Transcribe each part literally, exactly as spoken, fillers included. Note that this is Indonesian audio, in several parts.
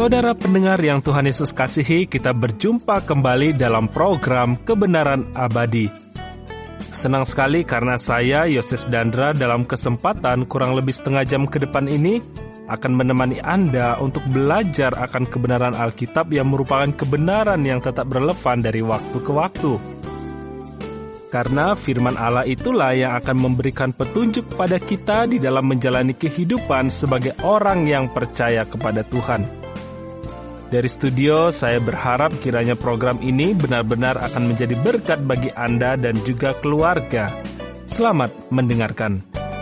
Saudara pendengar yang Tuhan Yesus kasihi, kita berjumpa kembali dalam program Kebenaran Abadi. Senang sekali karena saya, Yoses Dandra, dalam kesempatan kurang lebih setengah jam ke depan ini akan menemani Anda untuk belajar akan kebenaran Alkitab yang merupakan kebenaran yang tetap relevan dari waktu ke waktu. Karena firman Allah itulah yang akan memberikan petunjuk pada kita di dalam menjalani kehidupan sebagai orang yang percaya kepada Tuhan. Dari studio, saya berharap kiranya program ini benar-benar akan menjadi berkat bagi Anda dan juga keluarga. Selamat mendengarkan.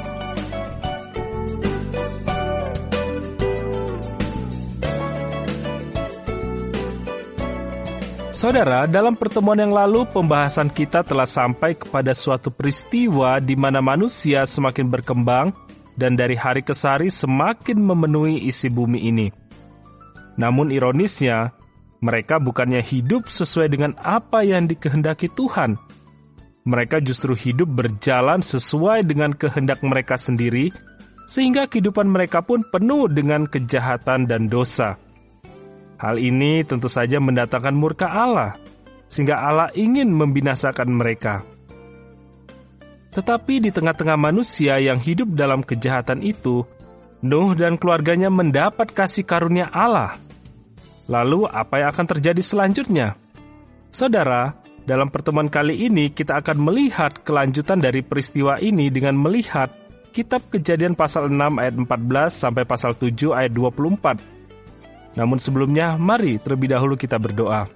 Saudara, dalam pertemuan yang lalu, pembahasan kita telah sampai kepada suatu peristiwa di mana manusia semakin berkembang dan dari hari ke hari semakin memenuhi isi bumi ini. Namun ironisnya, mereka bukannya hidup sesuai dengan apa yang dikehendaki Tuhan. Mereka justru hidup berjalan sesuai dengan kehendak mereka sendiri, sehingga kehidupan mereka pun penuh dengan kejahatan dan dosa. Hal ini tentu saja mendatangkan murka Allah, sehingga Allah ingin membinasakan mereka. Tetapi di tengah-tengah manusia yang hidup dalam kejahatan itu, Nuh dan keluarganya mendapat kasih karunia Allah. Lalu apa yang akan terjadi selanjutnya? Saudara, dalam pertemuan kali ini kita akan melihat kelanjutan dari peristiwa ini dengan melihat Kitab Kejadian pasal enam ayat empat belas sampai pasal tujuh ayat dua puluh empat. Namun sebelumnya, mari terlebih dahulu kita berdoa.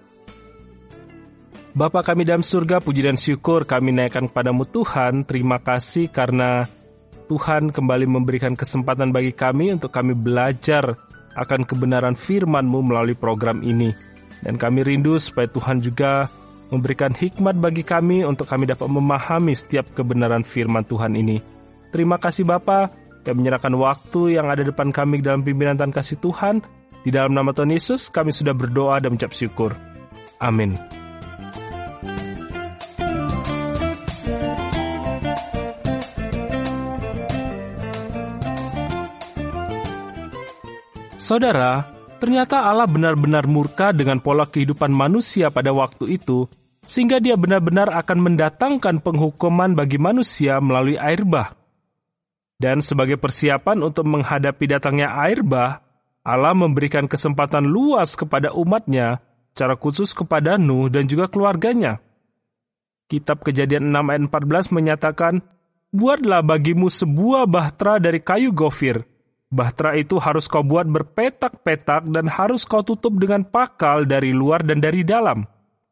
Bapa kami dalam surga, puji dan syukur kami naikkan kepadamu Tuhan. Terima kasih karena Tuhan kembali memberikan kesempatan bagi kami untuk kami belajar akan kebenaran firman-Mu melalui program ini. Dan kami rindu supaya Tuhan juga memberikan hikmat bagi kami untuk kami dapat memahami setiap kebenaran firman Tuhan ini. Terima kasih Bapa, kami menyerahkan waktu yang ada depan kami dalam pimpinan dan kasih Tuhan. Di dalam nama Tuhan Yesus, kami sudah berdoa dan mengucap syukur. Amin. Saudara, ternyata Allah benar-benar murka dengan pola kehidupan manusia pada waktu itu, sehingga Dia benar-benar akan mendatangkan penghukuman bagi manusia melalui air bah. Dan sebagai persiapan untuk menghadapi datangnya air bah, Allah memberikan kesempatan luas kepada umatnya, secara khusus kepada Nuh dan juga keluarganya. Kitab Kejadian enam ayat empat belas menyatakan, "Buatlah bagimu sebuah bahtera dari kayu gofir. Bahtera itu harus kau buat berpetak-petak dan harus kau tutup dengan pakal dari luar dan dari dalam."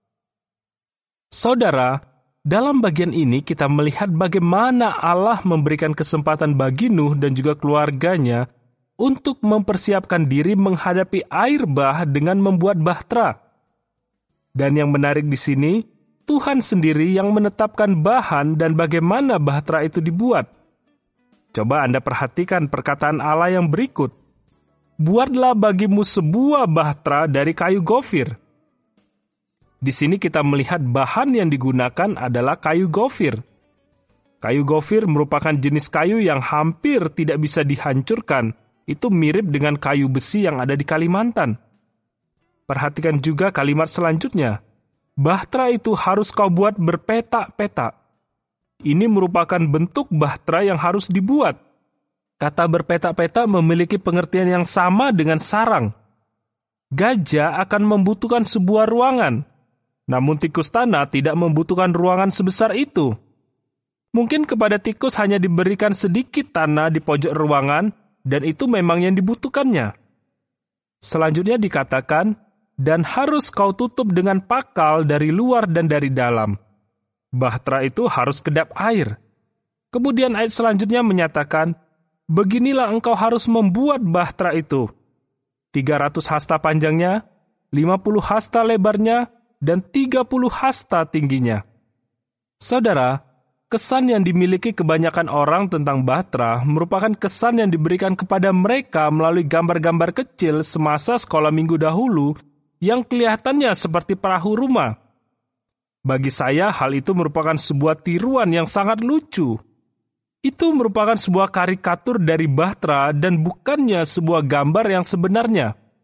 Saudara, dalam bagian ini kita melihat bagaimana Allah memberikan kesempatan bagi Nuh dan juga keluarganya untuk mempersiapkan diri menghadapi air bah dengan membuat bahtera. Dan yang menarik di sini, Tuhan sendiri yang menetapkan bahan dan bagaimana bahtera itu dibuat. Coba Anda perhatikan perkataan Allah yang berikut. "Buatlah bagimu sebuah bahtera dari kayu gofir." Di sini kita melihat bahan yang digunakan adalah kayu gofir. Kayu gofir merupakan jenis kayu yang hampir tidak bisa dihancurkan. Itu mirip dengan kayu besi yang ada di Kalimantan. Perhatikan juga kalimat selanjutnya. Bahtera itu harus kau buat berpetak-petak. Ini merupakan bentuk bahtera yang harus dibuat. Kata berpetak-petak memiliki pengertian yang sama dengan sarang. Gajah akan membutuhkan sebuah ruangan, namun tikus tanah tidak membutuhkan ruangan sebesar itu. Mungkin kepada tikus hanya diberikan sedikit tanah di pojok ruangan, dan itu memang yang dibutuhkannya. Selanjutnya dikatakan, dan harus kau tutup dengan pakal dari luar dan dari dalam. Bahtera itu harus kedap air. Kemudian ayat selanjutnya menyatakan, beginilah engkau harus membuat bahtera itu. tiga ratus hasta panjangnya, lima puluh hasta lebarnya, dan tiga puluh hasta tingginya. Saudara, kesan yang dimiliki kebanyakan orang tentang bahtera merupakan kesan yang diberikan kepada mereka melalui gambar-gambar kecil semasa sekolah minggu dahulu yang kelihatannya seperti perahu rumah. Bagi saya, hal itu merupakan sebuah tiruan yang sangat lucu. Itu merupakan sebuah karikatur dari bahtera dan bukannya sebuah gambar yang sebenarnya.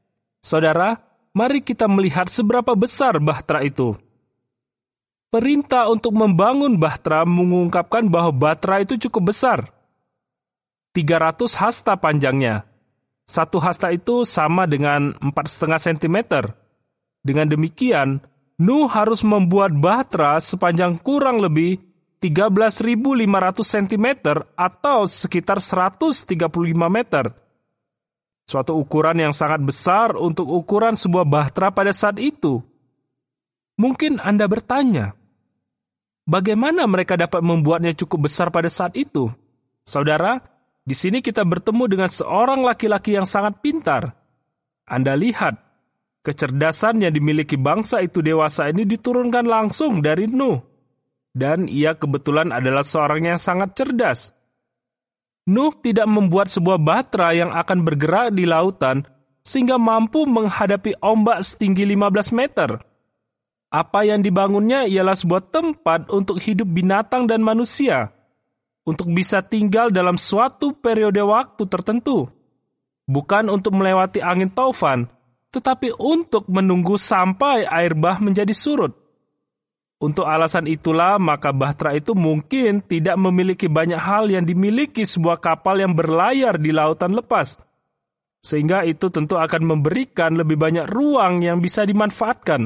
Saudara, mari kita melihat seberapa besar bahtera itu. Perintah untuk membangun bahtera mengungkapkan bahwa bahtera itu cukup besar. tiga ratus hasta panjangnya. Satu hasta itu sama dengan empat koma lima sentimeter. Dengan demikian, Nuh harus membuat bahtera sepanjang kurang lebih tiga belas ribu lima ratus sentimeter atau sekitar seratus tiga puluh lima meter. Suatu ukuran yang sangat besar untuk ukuran sebuah bahtera pada saat itu. Mungkin Anda bertanya, bagaimana mereka dapat membuatnya cukup besar pada saat itu? Saudara, di sini kita bertemu dengan seorang laki-laki yang sangat pintar. Anda lihat, kecerdasan yang dimiliki bangsa itu dewasa ini diturunkan langsung dari Nuh. Dan ia kebetulan adalah seorang yang sangat cerdas. Nuh tidak membuat sebuah bahtera yang akan bergerak di lautan sehingga mampu menghadapi ombak setinggi lima belas meter. Apa yang dibangunnya ialah sebuah tempat untuk hidup binatang dan manusia, untuk bisa tinggal dalam suatu periode waktu tertentu. Bukan untuk melewati angin taufan, tetapi untuk menunggu sampai air bah menjadi surut. Untuk alasan itulah, maka bahtera itu mungkin tidak memiliki banyak hal yang dimiliki sebuah kapal yang berlayar di lautan lepas. Sehingga itu tentu akan memberikan lebih banyak ruang yang bisa dimanfaatkan.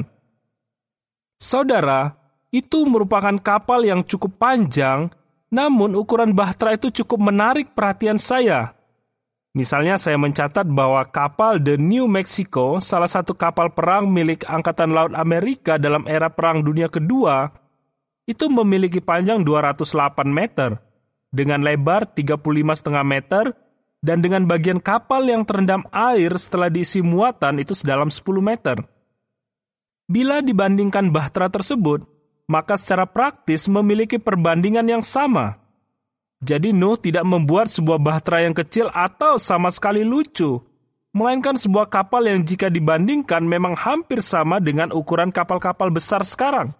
Saudara, itu merupakan kapal yang cukup panjang, namun ukuran bahtera itu cukup menarik perhatian saya. Misalnya saya mencatat bahwa kapal The New Mexico, salah satu kapal perang milik Angkatan Laut Amerika dalam era Perang Dunia Kedua, itu memiliki panjang dua ratus delapan meter, dengan lebar tiga puluh lima koma lima meter, dan dengan bagian kapal yang terendam air setelah diisi muatan itu sedalam sepuluh meter. Bila dibandingkan bahtera tersebut, maka secara praktis memiliki perbandingan yang sama. Jadi Nuh tidak membuat sebuah bahtera yang kecil atau sama sekali lucu, melainkan sebuah kapal yang jika dibandingkan memang hampir sama dengan ukuran kapal-kapal besar sekarang.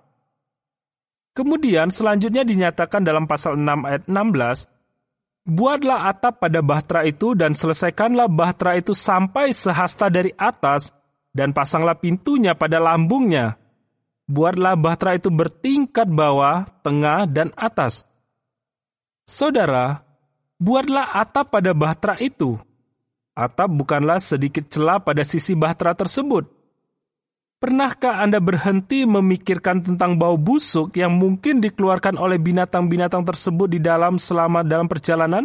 Kemudian selanjutnya dinyatakan dalam pasal enam ayat enam belas, buatlah atap pada bahtera itu dan selesaikanlah bahtera itu sampai sehasta dari atas dan pasanglah pintunya pada lambungnya. Buatlah bahtera itu bertingkat bawah, tengah, dan atas. Saudara, buatlah atap pada bahtera itu. Atap bukanlah sedikit celah pada sisi bahtera tersebut. Pernahkah Anda berhenti memikirkan tentang bau busuk yang mungkin dikeluarkan oleh binatang-binatang tersebut di dalam selama dalam perjalanan?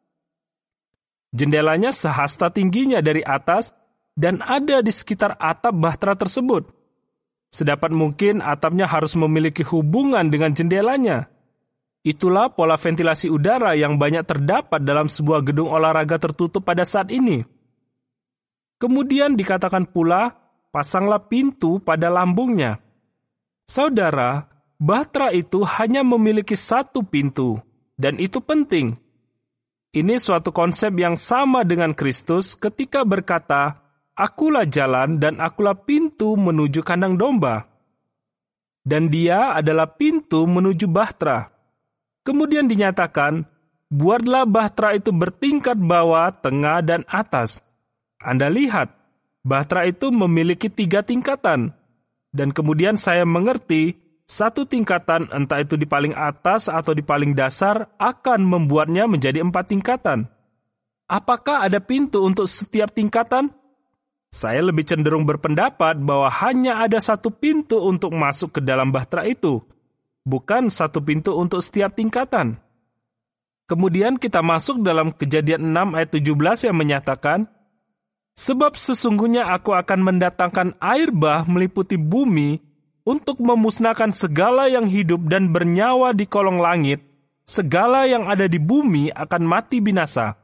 Jendelanya sehasta tingginya dari atas dan ada di sekitar atap bahtera tersebut. Sedapat mungkin atapnya harus memiliki hubungan dengan jendelanya. Itulah pola ventilasi udara yang banyak terdapat dalam sebuah gedung olahraga tertutup pada saat ini. Kemudian dikatakan pula, pasanglah pintu pada lambungnya. Saudara, bahtera itu hanya memiliki satu pintu, dan itu penting. Ini suatu konsep yang sama dengan Kristus ketika berkata, "Akulah jalan dan akulah pintu menuju kandang domba." Dan dia adalah pintu menuju bahtera. Kemudian dinyatakan, buatlah bahtera itu bertingkat bawah, tengah, dan atas. Anda lihat, bahtera itu memiliki tiga tingkatan. Dan kemudian saya mengerti, satu tingkatan, entah itu di paling atas atau di paling dasar, akan membuatnya menjadi empat tingkatan. Apakah ada pintu untuk setiap tingkatan? Saya lebih cenderung berpendapat bahwa hanya ada satu pintu untuk masuk ke dalam bahtera itu, bukan satu pintu untuk setiap tingkatan. Kemudian kita masuk dalam Kejadian enam ayat tujuh belas yang menyatakan, sebab sesungguhnya aku akan mendatangkan air bah meliputi bumi untuk memusnahkan segala yang hidup dan bernyawa di kolong langit, segala yang ada di bumi akan mati binasa.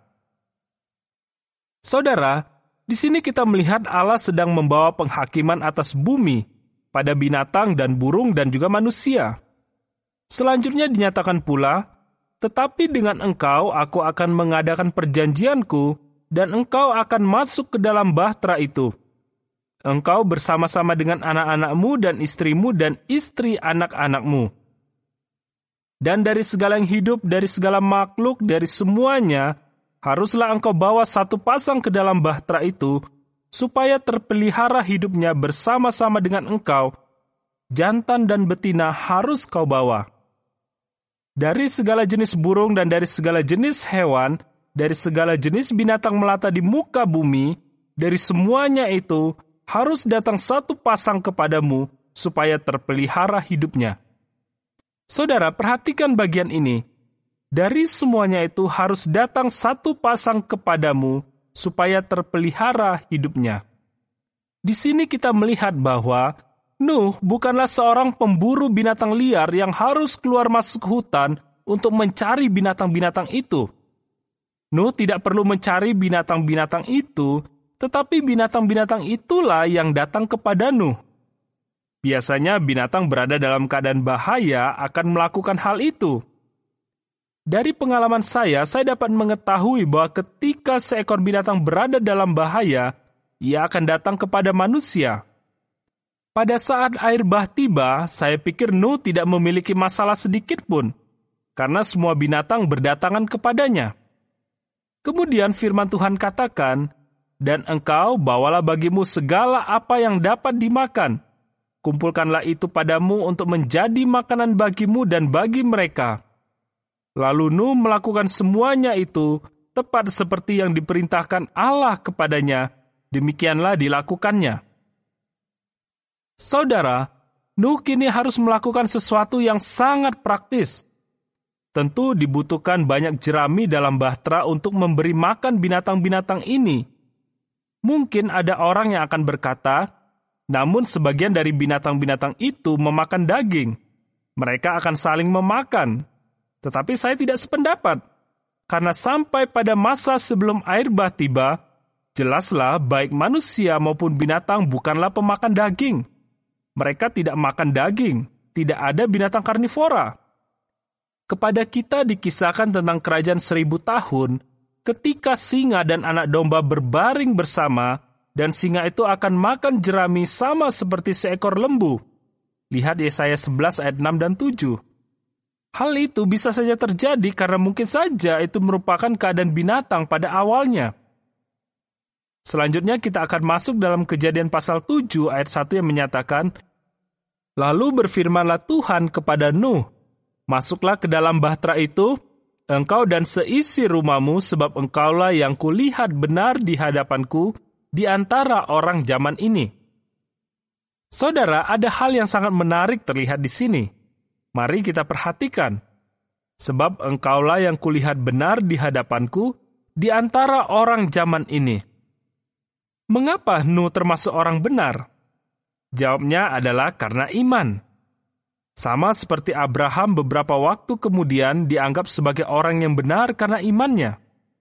Saudara, di sini kita melihat Allah sedang membawa penghakiman atas bumi pada binatang dan burung dan juga manusia. Selanjutnya dinyatakan pula, tetapi dengan engkau aku akan mengadakan perjanjianku dan engkau akan masuk ke dalam bahtera itu. Engkau bersama-sama dengan anak-anakmu dan istrimu dan istri anak-anakmu. Dan dari segala yang hidup, dari segala makhluk, dari semuanya, haruslah engkau bawa satu pasang ke dalam bahtera itu supaya terpelihara hidupnya bersama-sama dengan engkau, jantan dan betina harus kau bawa. Dari segala jenis burung dan dari segala jenis hewan, dari segala jenis binatang melata di muka bumi, dari semuanya itu harus datang satu pasang kepadamu, supaya terpelihara hidupnya. Saudara, perhatikan bagian ini. Dari semuanya itu harus datang satu pasang kepadamu, supaya terpelihara hidupnya. Di sini kita melihat bahwa Nuh bukanlah seorang pemburu binatang liar yang harus keluar masuk hutan untuk mencari binatang-binatang itu. Nuh tidak perlu mencari binatang-binatang itu, tetapi binatang-binatang itulah yang datang kepada Nuh. Biasanya binatang berada dalam keadaan bahaya akan melakukan hal itu. Dari pengalaman saya, saya dapat mengetahui bahwa ketika seekor binatang berada dalam bahaya, ia akan datang kepada manusia. Pada saat air bah tiba, saya pikir Nuh tidak memiliki masalah sedikit pun, karena semua binatang berdatangan kepadanya. Kemudian firman Tuhan katakan, "Dan engkau bawalah bagimu segala apa yang dapat dimakan. Kumpulkanlah itu padamu untuk menjadi makanan bagimu dan bagi mereka." Lalu Nuh melakukan semuanya itu tepat seperti yang diperintahkan Allah kepadanya, demikianlah dilakukannya. Saudara, Nuh kini harus melakukan sesuatu yang sangat praktis. Tentu dibutuhkan banyak jerami dalam bahtera untuk memberi makan binatang-binatang ini. Mungkin ada orang yang akan berkata, namun sebagian dari binatang-binatang itu memakan daging. Mereka akan saling memakan. Tetapi saya tidak sependapat, karena sampai pada masa sebelum air bah tiba, jelaslah baik manusia maupun binatang bukanlah pemakan daging. Mereka tidak makan daging, tidak ada binatang karnivora. Kepada kita dikisahkan tentang kerajaan seribu tahun, ketika singa dan anak domba berbaring bersama, dan singa itu akan makan jerami sama seperti seekor lembu. Lihat Yesaya sebelas ayat enam dan tujuh. Hal itu bisa saja terjadi karena mungkin saja itu merupakan keadaan binatang pada awalnya. Selanjutnya kita akan masuk dalam Kejadian pasal tujuh ayat satu yang menyatakan, "Lalu berfirmanlah Tuhan kepada Nuh, masuklah ke dalam bahtera itu, engkau dan seisi rumahmu, sebab engkaulah yang kulihat benar di hadapanku di antara orang zaman ini." Saudara, ada hal yang sangat menarik terlihat di sini. Mari kita perhatikan. Sebab engkaulah yang kulihat benar di hadapanku di antara orang zaman ini. Mengapa Nuh termasuk orang benar? Jawabnya adalah karena iman. Sama seperti Abraham beberapa waktu kemudian dianggap sebagai orang yang benar karena imannya.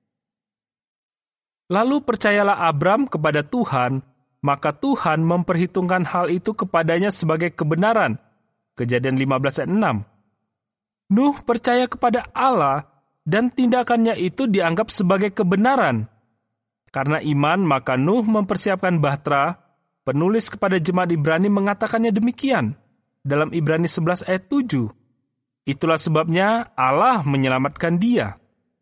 Lalu percayalah Abram kepada Tuhan, maka Tuhan memperhitungkan hal itu kepadanya sebagai kebenaran. Kejadian lima belas ayat enam. Nuh percaya kepada Allah dan tindakannya itu dianggap sebagai kebenaran. Karena iman, maka Nuh mempersiapkan bahtera. Penulis kepada jemaat Ibrani mengatakannya demikian dalam Ibrani sebelas ayat tujuh. Itulah sebabnya Allah menyelamatkan dia.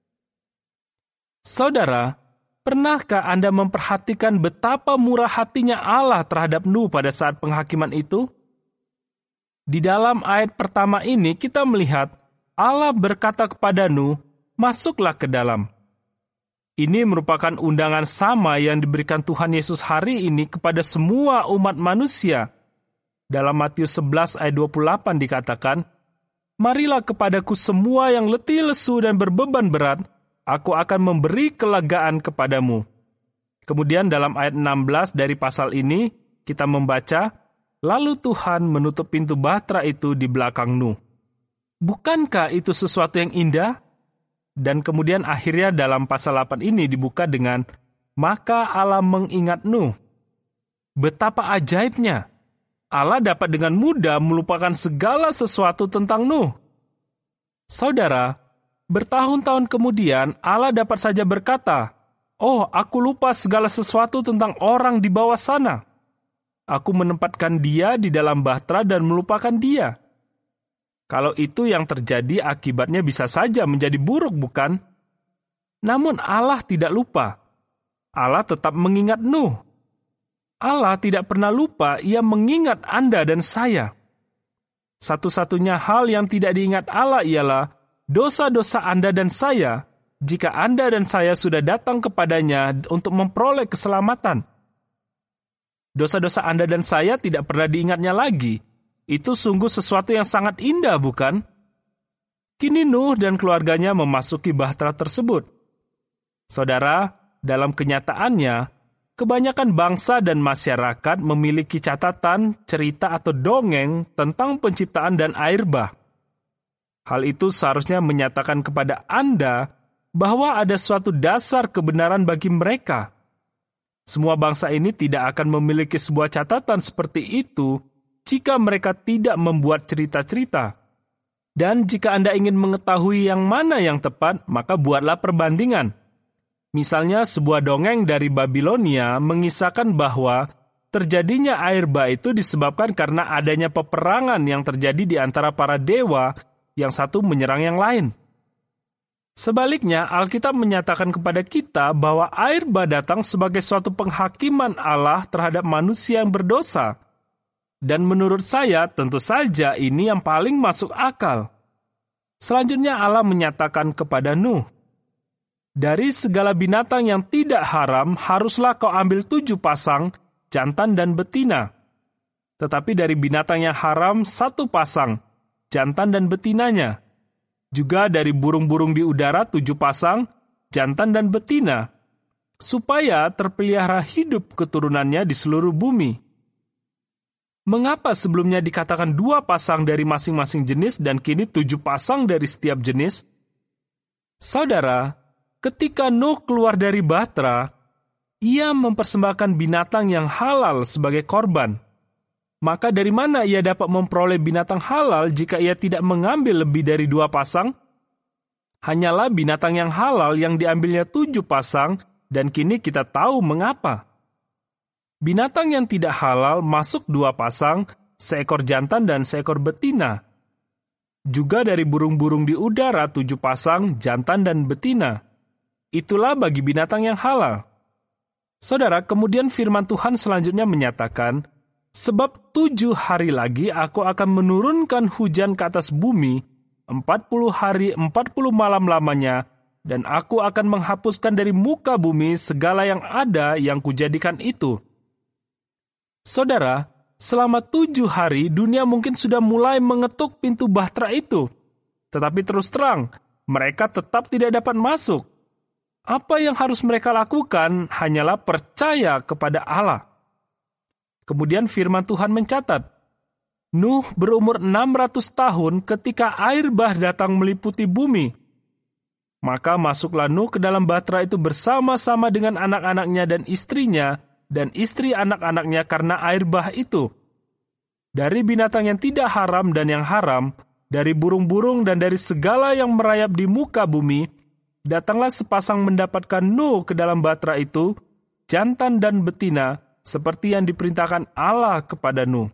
Saudara, pernahkah Anda memperhatikan betapa murah hatinya Allah terhadap Nuh pada saat penghakiman itu? Di dalam ayat pertama ini kita melihat Allah berkata kepada Nuh, "Masuklah ke dalam." Ini merupakan undangan sama yang diberikan Tuhan Yesus hari ini kepada semua umat manusia. Dalam Matius sebelas ayat dua puluh delapan dikatakan, "Marilah kepadaku semua yang letih lesu dan berbeban berat, aku akan memberi kelegaan kepadamu." Kemudian dalam ayat enam belas dari pasal ini kita membaca, "Lalu Tuhan menutup pintu bahtera itu di belakang Nuh." Bukankah itu sesuatu yang indah? Dan kemudian akhirnya dalam pasal delapan ini dibuka dengan, "Maka Allah mengingat Nuh." Betapa ajaibnya. Allah dapat dengan mudah melupakan segala sesuatu tentang Nuh. Saudara, bertahun-tahun kemudian Allah dapat saja berkata, "Oh, aku lupa segala sesuatu tentang orang di bawah sana. Aku menempatkan dia di dalam bahtera dan melupakan dia." Kalau itu yang terjadi, akibatnya bisa saja menjadi buruk, bukan? Namun Allah tidak lupa. Allah tetap mengingat Nuh. Allah tidak pernah lupa, Ia mengingat Anda dan saya. Satu-satunya hal yang tidak diingat Allah ialah dosa-dosa Anda dan saya, jika Anda dan saya sudah datang kepadanya untuk memperoleh keselamatan. Dosa-dosa Anda dan saya tidak pernah diingatnya lagi. Itu sungguh sesuatu yang sangat indah, bukan? Kini Nuh dan keluarganya memasuki bahtera tersebut. Saudara, dalam kenyataannya, kebanyakan bangsa dan masyarakat memiliki catatan, cerita atau dongeng tentang penciptaan dan air bah. Hal itu seharusnya menyatakan kepada Anda bahwa ada suatu dasar kebenaran bagi mereka. Semua bangsa ini tidak akan memiliki sebuah catatan seperti itu jika mereka tidak membuat cerita-cerita. Dan jika Anda ingin mengetahui yang mana yang tepat, maka buatlah perbandingan. Misalnya sebuah dongeng dari Babilonia mengisahkan bahwa terjadinya air bah itu disebabkan karena adanya peperangan yang terjadi di antara para dewa, yang satu menyerang yang lain. Sebaliknya, Alkitab menyatakan kepada kita bahwa air bah datang sebagai suatu penghakiman Allah terhadap manusia yang berdosa. Dan menurut saya, tentu saja ini yang paling masuk akal. Selanjutnya Allah menyatakan kepada Nuh, dari segala binatang yang tidak haram, haruslah kau ambil tujuh pasang, jantan dan betina. Tetapi dari binatang yang haram, satu pasang, jantan dan betinanya. Juga dari burung-burung di udara, tujuh pasang, jantan dan betina, supaya terpelihara hidup keturunannya di seluruh bumi. Mengapa sebelumnya dikatakan dua pasang dari masing-masing jenis dan kini tujuh pasang dari setiap jenis? Saudara, ketika Nuh keluar dari bahtera, ia mempersembahkan binatang yang halal sebagai korban. Maka dari mana ia dapat memperoleh binatang halal jika ia tidak mengambil lebih dari dua pasang? Hanyalah binatang yang halal yang diambilnya tujuh pasang, dan kini kita tahu mengapa. Binatang yang tidak halal masuk dua pasang, seekor jantan dan seekor betina. Juga dari burung-burung di udara tujuh pasang, jantan dan betina. Itulah bagi binatang yang halal. Saudara, kemudian firman Tuhan selanjutnya menyatakan, sebab tujuh hari lagi aku akan menurunkan hujan ke atas bumi, empat puluh hari empat puluh malam lamanya, dan aku akan menghapuskan dari muka bumi segala yang ada yang kujadikan itu. Saudara, selama tujuh hari dunia mungkin sudah mulai mengetuk pintu bahtera itu. Tetapi terus terang, mereka tetap tidak dapat masuk. Apa yang harus mereka lakukan hanyalah percaya kepada Allah. Kemudian firman Tuhan mencatat, Nuh berumur enam ratus tahun ketika air bah datang meliputi bumi. Maka masuklah Nuh ke dalam bahtera itu bersama-sama dengan anak-anaknya dan istrinya, dan istri anak-anaknya karena air bah itu. Dari binatang yang tidak haram dan yang haram, dari burung-burung dan dari segala yang merayap di muka bumi, datanglah sepasang mendapatkan Nuh ke dalam bahtera itu, jantan dan betina, seperti yang diperintahkan Allah kepada Nuh.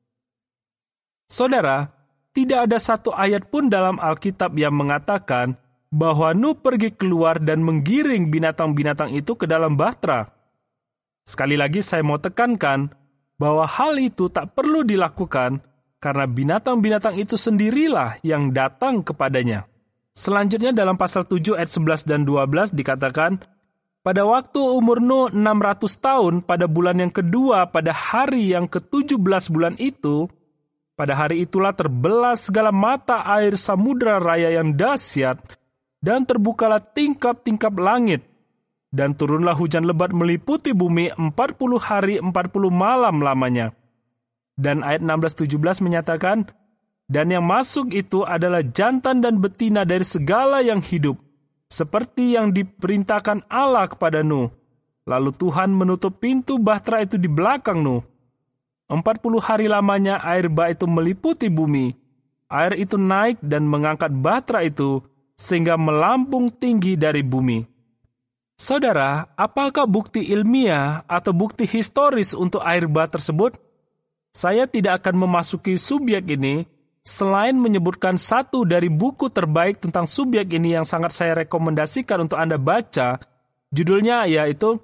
Saudara, tidak ada satu ayat pun dalam Alkitab yang mengatakan bahwa Nuh pergi keluar dan menggiring binatang-binatang itu ke dalam bahtera. Sekali lagi saya mau tekankan bahwa hal itu tak perlu dilakukan karena binatang-binatang itu sendirilah yang datang kepadanya. Selanjutnya dalam pasal tujuh ayat sebelas dan dua belas dikatakan, pada waktu umur Nuh enam ratus tahun pada bulan yang kedua pada hari yang ketujuh belas bulan itu, pada hari itulah terbelah segala mata air samudra raya yang dahsyat dan terbukalah tingkap-tingkap langit. Dan turunlah hujan lebat meliputi bumi empat puluh hari empat puluh malam lamanya. Dan ayat enam belas tujuh belas menyatakan, dan yang masuk itu adalah jantan dan betina dari segala yang hidup, seperti yang diperintahkan Allah kepada Nuh. Lalu Tuhan menutup pintu bahtera itu di belakang Nuh. empat puluh hari lamanya air bah itu meliputi bumi. Air itu naik dan mengangkat bahtera itu, sehingga melampung tinggi dari bumi. Saudara, apakah bukti ilmiah atau bukti historis untuk air bah tersebut? Saya tidak akan memasuki subjek ini, selain menyebutkan satu dari buku terbaik tentang subjek ini yang sangat saya rekomendasikan untuk Anda baca. Judulnya yaitu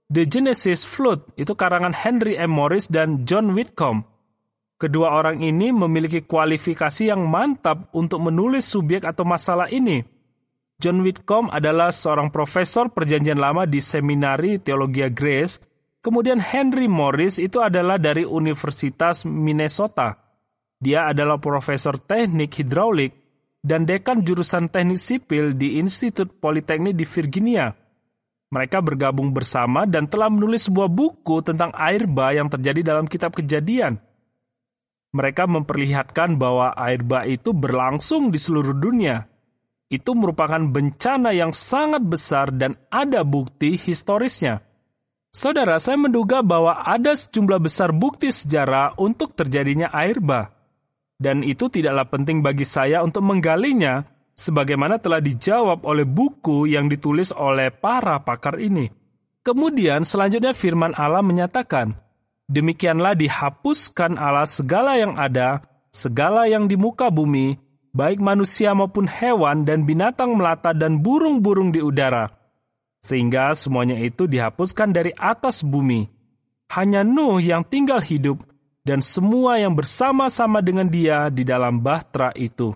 The Genesis Flood, itu karangan Henry M. Morris dan John Whitcomb. Kedua orang ini memiliki kualifikasi yang mantap untuk menulis subjek atau masalah ini. John Whitcomb adalah seorang profesor perjanjian lama di Seminari Theologia Grace, kemudian Henry Morris itu adalah dari Universitas Minnesota. Dia adalah profesor teknik hidraulik dan dekan jurusan teknik sipil di Institut Politeknik di Virginia. Mereka bergabung bersama dan telah menulis sebuah buku tentang air bah yang terjadi dalam kitab Kejadian. Mereka memperlihatkan bahwa air bah itu berlangsung di seluruh dunia. Itu merupakan bencana yang sangat besar dan ada bukti historisnya. Saudara, saya menduga bahwa ada sejumlah besar bukti sejarah untuk terjadinya air bah. Dan itu tidaklah penting bagi saya untuk menggalinya, sebagaimana telah dijawab oleh buku yang ditulis oleh para pakar ini. Kemudian selanjutnya firman Allah menyatakan, demikianlah dihapuskan Allah segala yang ada, segala yang di muka bumi, baik manusia maupun hewan dan binatang melata dan burung-burung di udara. Sehingga semuanya itu dihapuskan dari atas bumi. Hanya Nuh yang tinggal hidup dan semua yang bersama-sama dengan dia di dalam bahtera itu.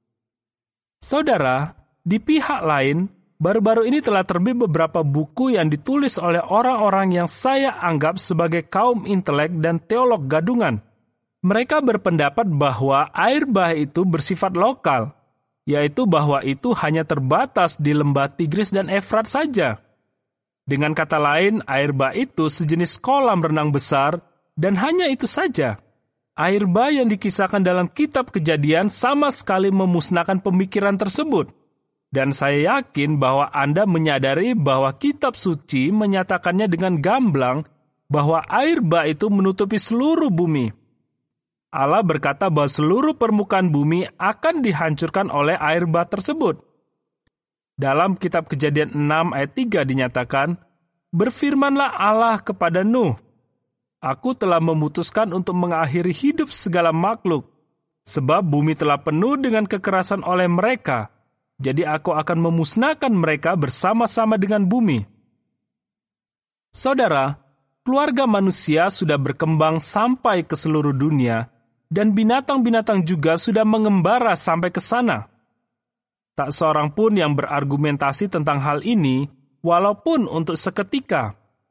Saudara, di pihak lain, baru-baru ini telah terbit beberapa buku yang ditulis oleh orang-orang yang saya anggap sebagai kaum intelek dan teolog gadungan. Mereka berpendapat bahwa air bah itu bersifat lokal, yaitu bahwa itu hanya terbatas di lembah Tigris dan Efrat saja. Dengan kata lain, air bah itu sejenis kolam renang besar, dan hanya itu saja. Air bah yang dikisahkan dalam kitab Kejadian sama sekali memusnahkan pemikiran tersebut. Dan saya yakin bahwa Anda menyadari bahwa kitab suci menyatakannya dengan gamblang bahwa air bah itu menutupi seluruh bumi. Allah berkata bahwa seluruh permukaan bumi akan dihancurkan oleh air bah tersebut. Dalam kitab Kejadian enam ayat tiga dinyatakan, berfirmanlah Allah kepada Nuh, Aku telah memutuskan untuk mengakhiri hidup segala makhluk, sebab bumi telah penuh dengan kekerasan oleh mereka, jadi aku akan memusnahkan mereka bersama-sama dengan bumi. Saudara, keluarga manusia sudah berkembang sampai ke seluruh dunia, dan binatang-binatang juga sudah mengembara sampai ke sana. Tak seorang pun yang berargumentasi tentang hal ini, walaupun untuk seketika.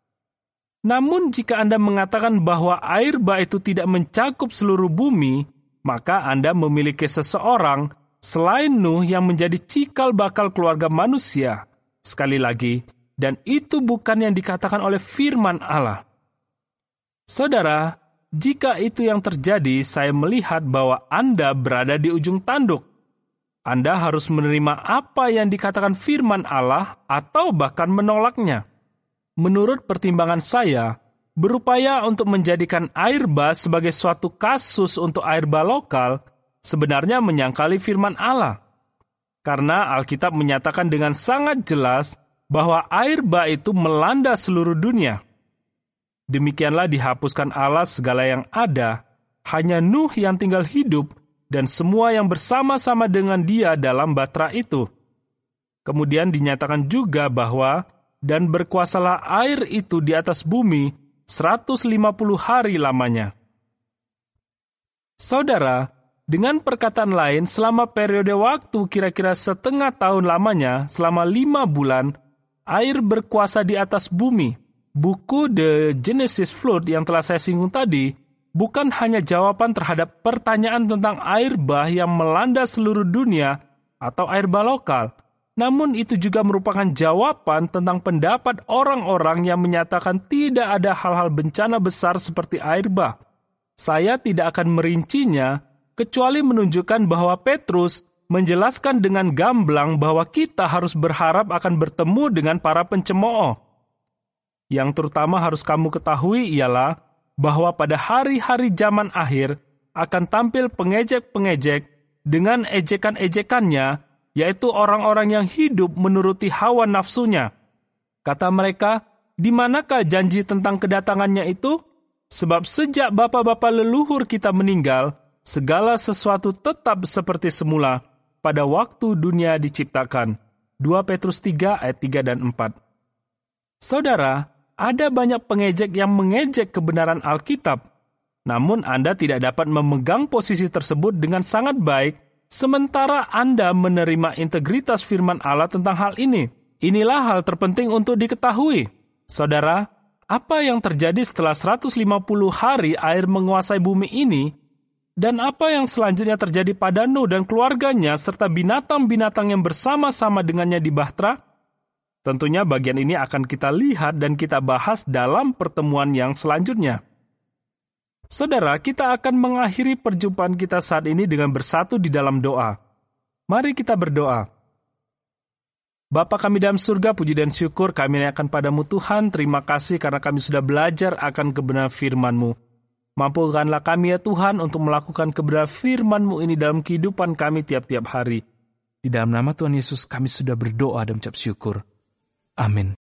Namun jika Anda mengatakan bahwa air bah itu tidak mencakup seluruh bumi, maka Anda memiliki seseorang selain Nuh yang menjadi cikal bakal keluarga manusia. Sekali lagi, dan itu bukan yang dikatakan oleh firman Allah. Saudara, jika itu yang terjadi, saya melihat bahwa Anda berada di ujung tanduk. Anda harus menerima apa yang dikatakan firman Allah atau bahkan menolaknya. Menurut pertimbangan saya, berupaya untuk menjadikan air bah sebagai suatu kasus untuk air bah lokal sebenarnya menyangkali firman Allah. Karena Alkitab menyatakan dengan sangat jelas bahwa air bah itu melanda seluruh dunia. Demikianlah dihapuskan Allah segala yang ada, hanya Nuh yang tinggal hidup dan semua yang bersama-sama dengan dia dalam bahtera itu. Kemudian dinyatakan juga bahwa dan berkuasalah air itu di atas bumi seratus lima puluh hari lamanya. Saudara, dengan perkataan lain, selama periode waktu kira-kira setengah tahun lamanya, selama lima bulan, air berkuasa di atas bumi. Buku The Genesis Flood yang telah saya singgung tadi, bukan hanya jawaban terhadap pertanyaan tentang air bah yang melanda seluruh dunia atau air bah lokal, namun itu juga merupakan jawaban tentang pendapat orang-orang yang menyatakan tidak ada hal-hal bencana besar seperti air bah. Saya tidak akan merincinya, kecuali menunjukkan bahwa Petrus menjelaskan dengan gamblang bahwa kita harus berharap akan bertemu dengan para pencemooh. Yang terutama harus kamu ketahui ialah bahwa pada hari-hari zaman akhir akan tampil pengejek-pengejek dengan ejekan-ejekannya, yaitu orang-orang yang hidup menuruti hawa nafsunya. Kata mereka, di manakah janji tentang kedatangannya itu? Sebab sejak bapa-bapa leluhur kita meninggal, segala sesuatu tetap seperti semula pada waktu dunia diciptakan. dua Petrus tiga ayat tiga dan empat. Saudara, ada banyak pengejek yang mengejek kebenaran Alkitab. Namun Anda tidak dapat memegang posisi tersebut dengan sangat baik, sementara Anda menerima integritas firman Allah tentang hal ini. Inilah hal terpenting untuk diketahui. Saudara, apa yang terjadi setelah seratus lima puluh hari air menguasai bumi ini, dan apa yang selanjutnya terjadi pada Nuh dan keluarganya, serta binatang-binatang yang bersama-sama dengannya di Bahtera? Tentunya bagian ini akan kita lihat dan kita bahas dalam pertemuan yang selanjutnya. Saudara, kita akan mengakhiri perjumpaan kita saat ini dengan bersatu di dalam doa. Mari kita berdoa. Bapa kami dalam surga, puji dan syukur kami naikkan padamu Tuhan. Terima kasih karena kami sudah belajar akan kebenaran firman-Mu. Mampukanlah kami ya Tuhan untuk melakukan kebenaran firman-Mu ini dalam kehidupan kami tiap-tiap hari. Di dalam nama Tuhan Yesus kami sudah berdoa dan ucap syukur. Amin.